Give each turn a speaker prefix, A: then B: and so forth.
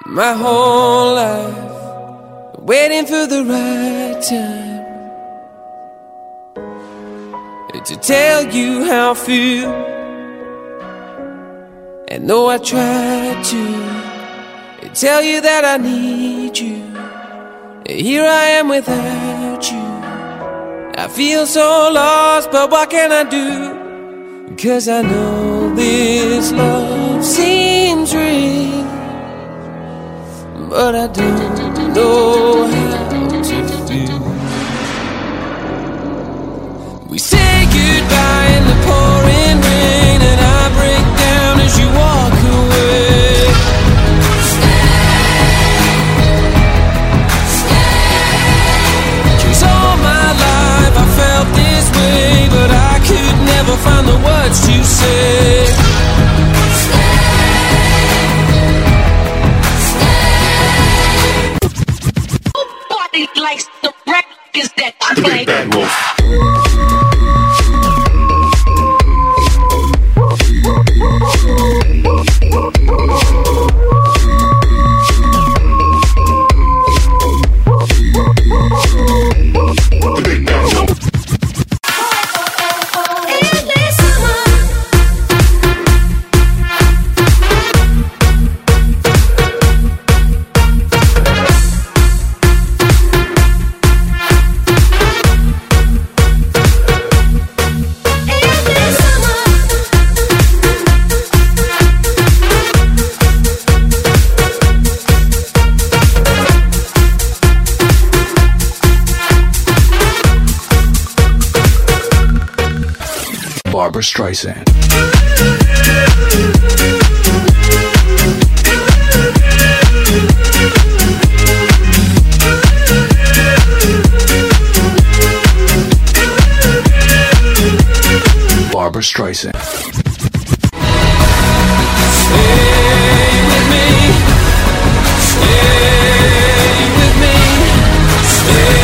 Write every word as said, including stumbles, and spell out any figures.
A: My whole life waiting for the right time to tell you how I feel. And though I tried to tell you that I need you, here I am without you. I feel so lost, but what can I do? 'Cause I know this love seems real, but I don't know how to feel. We say goodbye in the pouring rain, and I break down as you walk away. Stay, stay. 'Cause all my life I felt this way, but I could never find the words to say.
B: Likes the records that I play.
C: Bad Wolf.
D: Barbra Streisand. Barbra Streisand.
A: Stay with me, stay with me, stay.